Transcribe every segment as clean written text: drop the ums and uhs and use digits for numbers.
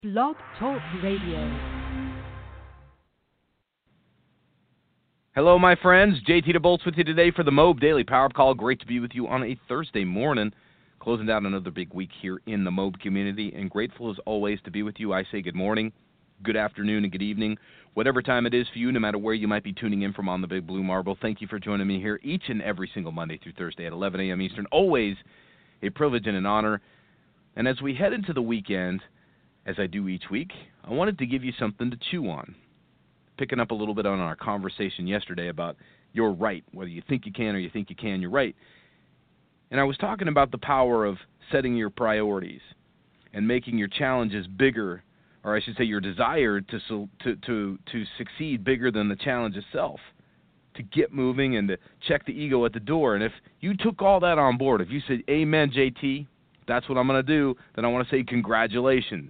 Blog Talk Radio. Hello, my friends. JT DeBoltz with you today for the Mobe Daily Power Up Call. Great to be with you on a Thursday morning, closing down another big week here in the Mobe community, and grateful as always to be with you. I say good morning, good afternoon, and good evening, whatever time it is for you, no matter where you might be tuning in from on the Big Blue Marble. Thank you for joining me here each and every single Monday through Thursday at 11 a.m. Eastern. Always a privilege and an honor. And as we head into the weekend, as I do each week, I wanted to give you something to chew on. Picking up a little bit on our conversation yesterday about you're right, whether you think you can or you think you can, you're right. And I was talking about the power of setting your priorities and making your challenges bigger, or I should say your desire to succeed bigger than the challenge itself, to get moving and to check the ego at the door. And if you took all that on board, if you said, amen, JT, that's what I'm going to do, then I want to say congratulations.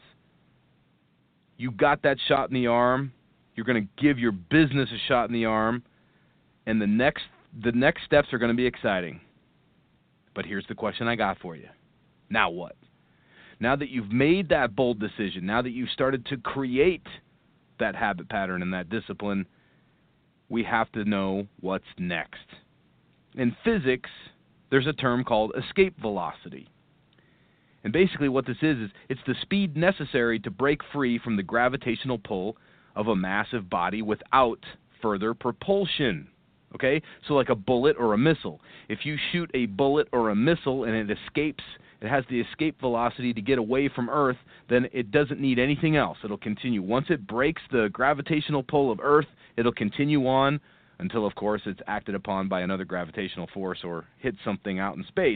You got that shot in the arm. You're going to give your business a shot in the arm, and the next steps are going to be exciting. But here's the question I got for you. Now what? Now that you've made that bold decision, now that you've started to create that habit pattern and that discipline, we have to know what's next. In physics, there's a term called escape velocity. And basically what this is it's the speed necessary to break free from the gravitational pull of a massive body without further propulsion. Okay? So like a bullet or a missile. If you shoot a bullet or a missile and it escapes, it has the escape velocity to get away from Earth, then it doesn't need anything else. It'll continue. Once it breaks the gravitational pull of Earth, it'll continue on until, of course, it's acted upon by another gravitational force or hits something out in space.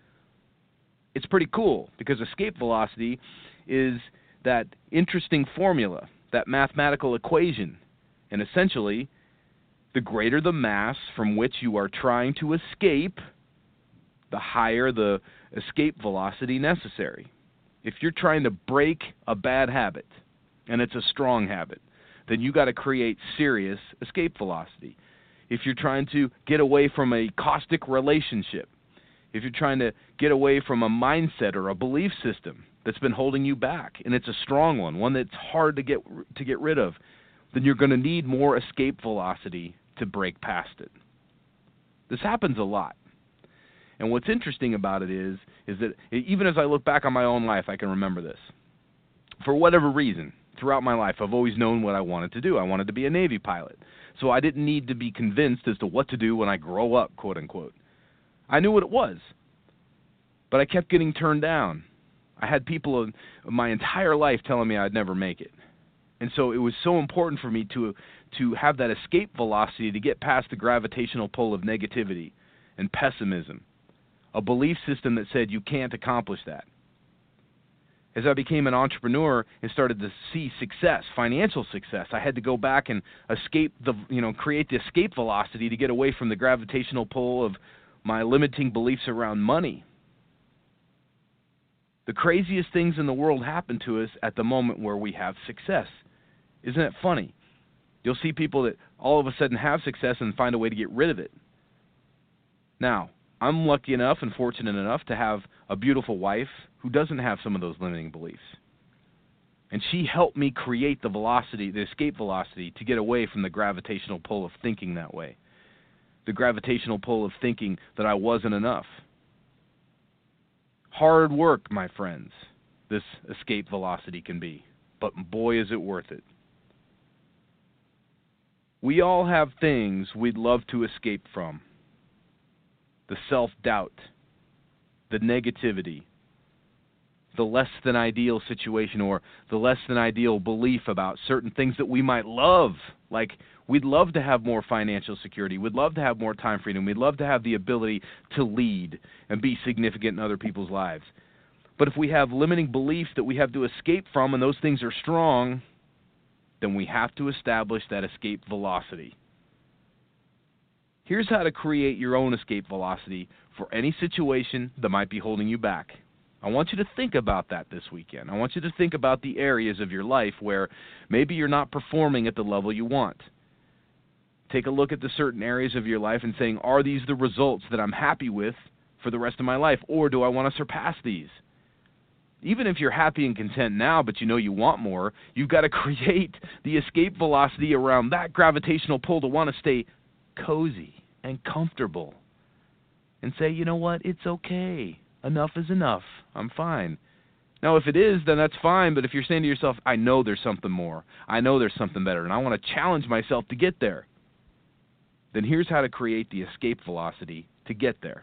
It's pretty cool because escape velocity is that interesting formula, that mathematical equation. And essentially, the greater the mass from which you are trying to escape, the higher the escape velocity necessary. If you're trying to break a bad habit, and it's a strong habit, then you got to create serious escape velocity. If you're trying to get away from a caustic relationship, if you're trying to get away from a mindset or a belief system that's been holding you back, and it's a strong one that's hard to get rid of, then you're going to need more escape velocity to break past it. This happens a lot. And what's interesting about it is that even as I look back on my own life, I can remember this. For whatever reason, throughout my life, I've always known what I wanted to do. I wanted to be a Navy pilot. So I didn't need to be convinced as to what to do when I grow up, quote unquote. I knew what it was, but I kept getting turned down. I had people of my entire life telling me I'd never make it. And so it was so important for me to have that escape velocity to get past the gravitational pull of negativity and pessimism, a belief system that said you can't accomplish that. As I became an entrepreneur and started to see success, financial success, I had to go back and create the escape velocity to get away from the gravitational pull of my limiting beliefs around money. The craziest things in the world happen to us at the moment where we have success. Isn't it funny? You'll see people that all of a sudden have success and find a way to get rid of it. Now, I'm lucky enough and fortunate enough to have a beautiful wife who doesn't have some of those limiting beliefs. And she helped me create the velocity, the escape velocity, to get away from the gravitational pull of thinking that way. The gravitational pull of thinking that I wasn't enough. Hard work, my friends, this escape velocity can be, but boy is it worth it. We all have things we'd love to escape from. The self-doubt, the negativity, the less than ideal situation or the less than ideal belief about certain things that we might love. Like we'd love to have more financial security. We'd love to have more time freedom. We'd love to have the ability to lead and be significant in other people's lives. But if we have limiting beliefs that we have to escape from and those things are strong, then we have to establish that escape velocity. Here's how to create your own escape velocity for any situation that might be holding you back. I want you to think about that this weekend. I want you to think about the areas of your life where maybe you're not performing at the level you want. Take a look at the certain areas of your life and saying, are these the results that I'm happy with for the rest of my life, or do I want to surpass these? even if you're happy and content now, but you know you want more, you've got to create the escape velocity around that gravitational pull to want to stay cozy and comfortable and say, you know what, it's okay. Enough is enough. I'm fine. Now, if it is, then that's fine, but if you're saying to yourself, I know there's something more, I know there's something better, and I want to challenge myself to get there, then here's how to create the escape velocity to get there.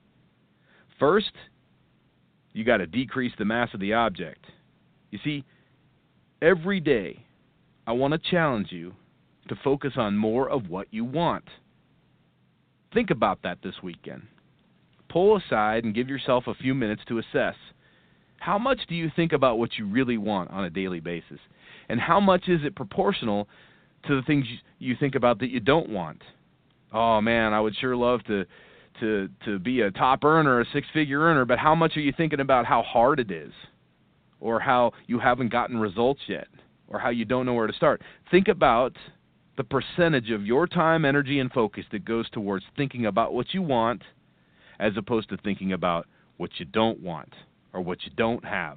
First, you got to decrease the mass of the object. You see, every day I want to challenge you to focus on more of what you want. Think about that this weekend. Pull aside and give yourself a few minutes to assess. How much do you think about what you really want on a daily basis? And how much is it proportional to the things you think about that you don't want? Oh, man, I would sure love to be a top earner, a six-figure earner, but how much are you thinking about how hard it is, or how you haven't gotten results yet, or how you don't know where to start? Think about the percentage of your time, energy, and focus that goes towards thinking about what you want as opposed to thinking about what you don't want or what you don't have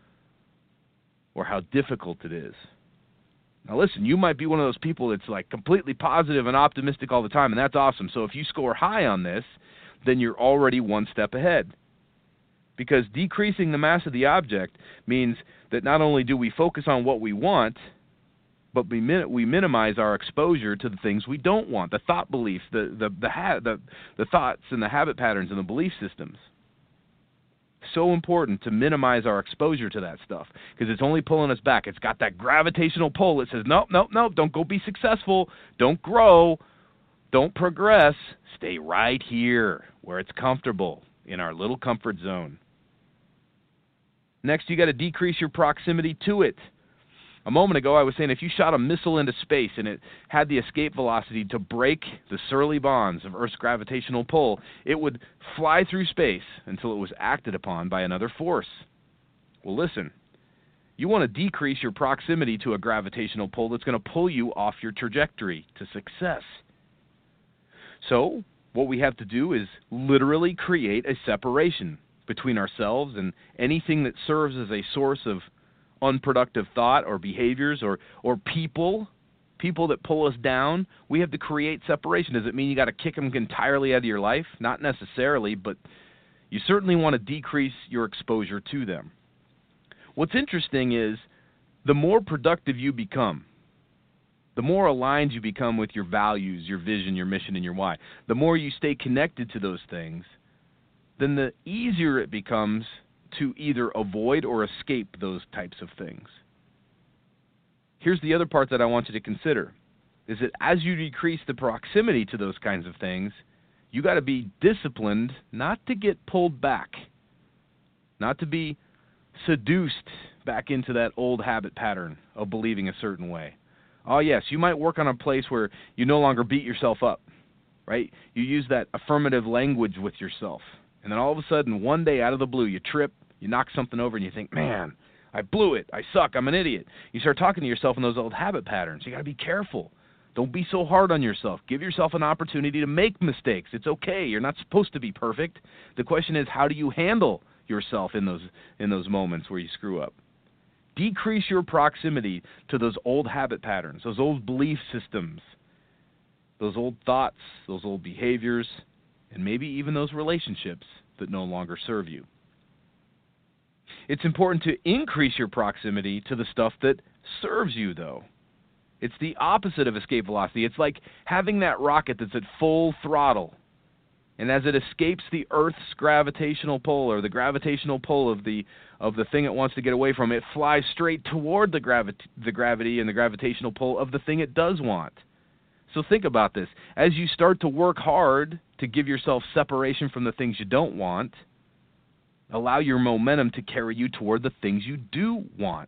or how difficult it is. Now listen, you might be one of those people that's like completely positive and optimistic all the time, and that's awesome. So if you score high on this, then you're already one step ahead. Because decreasing the mass of the object means that not only do we focus on what we want, but we minimize our exposure to the things we don't want, the thought beliefs, the thoughts and the habit patterns and the belief systems. So important to minimize our exposure to that stuff because it's only pulling us back. It's got that gravitational pull that says, nope, don't go be successful, don't grow, don't progress. Stay right here where it's comfortable in our little comfort zone. Next, you got to decrease your proximity to it. A moment ago, I was saying if you shot a missile into space and it had the escape velocity to break the surly bonds of Earth's gravitational pull, it would fly through space until it was acted upon by another force. Well, listen, you want to decrease your proximity to a gravitational pull that's going to pull you off your trajectory to success. So, what we have to do is literally create a separation between ourselves and anything that serves as a source of unproductive thought or behaviors or people that pull us down. We have to create separation. Does it mean you got to kick them entirely out of your life? Not necessarily, but you certainly want to decrease your exposure to them. What's interesting is the more productive you become, the more aligned you become with your values, your vision, your mission, and your why, the more you stay connected to those things, then the easier it becomes to either avoid or escape those types of things. Here's the other part that I want you to consider, is that as you decrease the proximity to those kinds of things, you got to be disciplined not to get pulled back, not to be seduced back into that old habit pattern of believing a certain way. Oh, yes, you might work on a place where you no longer beat yourself up, right? You use that affirmative language with yourself. And then all of a sudden, one day out of the blue, you trip, you knock something over, and you think, man, I blew it. I suck. I'm an idiot. You start talking to yourself in those old habit patterns. You got to be careful. Don't be so hard on yourself. Give yourself an opportunity to make mistakes. It's okay. You're not supposed to be perfect. The question is, how do you handle yourself in those moments where you screw up? Decrease your proximity to those old habit patterns, those old belief systems, those old thoughts, those old behaviors, and maybe even those relationships that no longer serve you. It's important to increase your proximity to the stuff that serves you, though. It's the opposite of escape velocity. It's like having that rocket that's at full throttle, and as it escapes the Earth's gravitational pull or the gravitational pull of the thing it wants to get away from, it flies straight toward the gravity and the gravitational pull of the thing it does want. So think about this. As you start to work hard to give yourself separation from the things you don't want, allow your momentum to carry you toward the things you do want.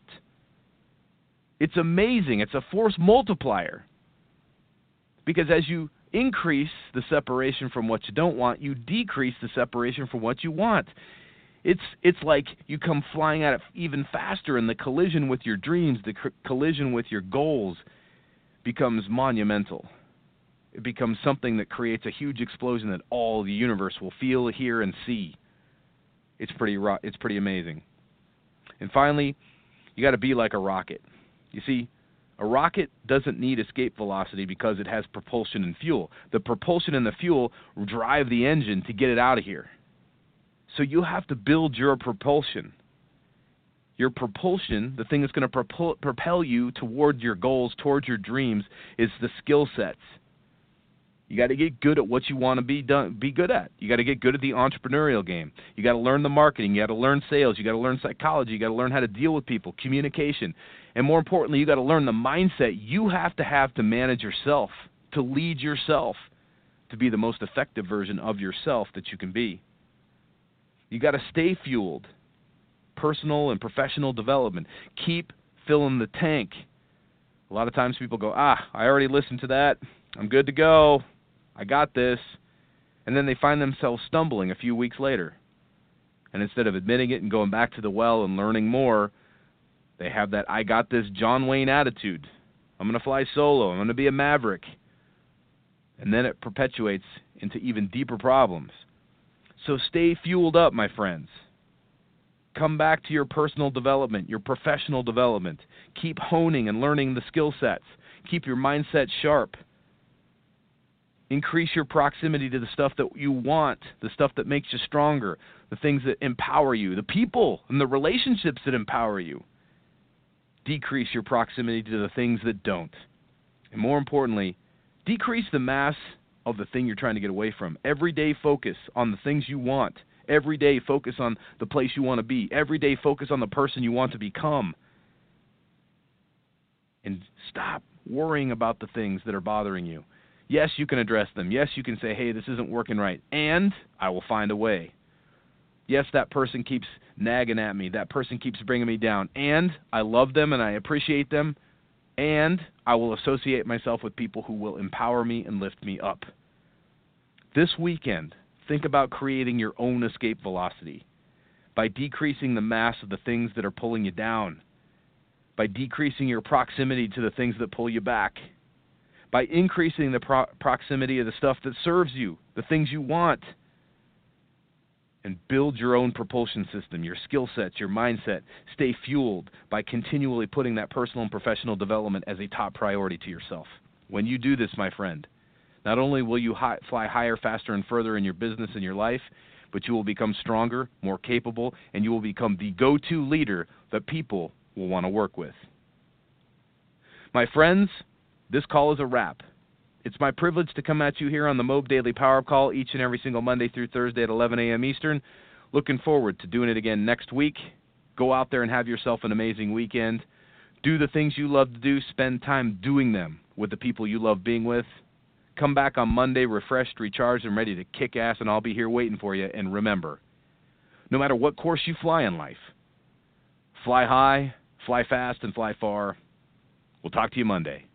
It's amazing. It's a force multiplier. Because as you increase the separation from what you don't want, you decrease the separation from what you want. It's like you come flying at it even faster, and the collision with your dreams, the collision with your goals becomes monumental. It becomes something that creates a huge explosion that all the universe will feel, hear, and see. It's pretty amazing. And finally, you got to be like a rocket. You see, a rocket doesn't need escape velocity because it has propulsion and fuel. The propulsion and the fuel drive the engine to get it out of here. So you have to build your propulsion. Your propulsion, the thing that's going to propel you toward your goals, towards your dreams, is the skill sets. You got to get good at what you want to be good at. You got to get good at the entrepreneurial game. You got to learn the marketing. You got to learn sales. You got to learn psychology. You got to learn how to deal with people, communication. And more importantly, you got to learn the mindset you have to manage yourself, to lead yourself, to be the most effective version of yourself that you can be. You got to stay fueled. Personal and professional development. Keep filling the tank. A lot of times people go, I already listened to that. I'm good to go. I got this. And then they find themselves stumbling a few weeks later. And instead of admitting it and going back to the well and learning more, they have that I got this John Wayne attitude. I'm going to fly solo. I'm going to be a maverick. And then it perpetuates into even deeper problems. So stay fueled up, my friends. Come back to your personal development, your professional development. Keep honing and learning the skill sets. Keep your mindset sharp. Increase your proximity to the stuff that you want, the stuff that makes you stronger, the things that empower you, the people and the relationships that empower you. Decrease your proximity to the things that don't. And more importantly, decrease the mass of the thing you're trying to get away from. Every day focus on the things you want. Every day focus on the place you want to be. Every day focus on the person you want to become. And stop worrying about the things that are bothering you. Yes, you can address them. Yes, you can say, hey, this isn't working right, and I will find a way. Yes, that person keeps nagging at me. That person keeps bringing me down, and I love them and I appreciate them, and I will associate myself with people who will empower me and lift me up. This weekend, think about creating your own escape velocity by decreasing the mass of the things that are pulling you down, by decreasing your proximity to the things that pull you back, by increasing the proximity of the stuff that serves you, the things you want, and build your own propulsion system, your skill sets, your mindset. Stay fueled by continually putting that personal and professional development as a top priority to yourself. When you do this, my friend, not only will you fly higher, faster, and further in your business and your life, but you will become stronger, more capable, and you will become the go-to leader that people will want to work with. My friends, this call is a wrap. It's my privilege to come at you here on the Mobe Daily Power Up Call each and every single Monday through Thursday at 11 a.m. Eastern. Looking forward to doing it again next week. Go out there and have yourself an amazing weekend. Do the things you love to do. Spend time doing them with the people you love being with. Come back on Monday refreshed, recharged, and ready to kick ass, and I'll be here waiting for you. And remember, no matter what course you fly in life, fly high, fly fast, and fly far. We'll talk to you Monday.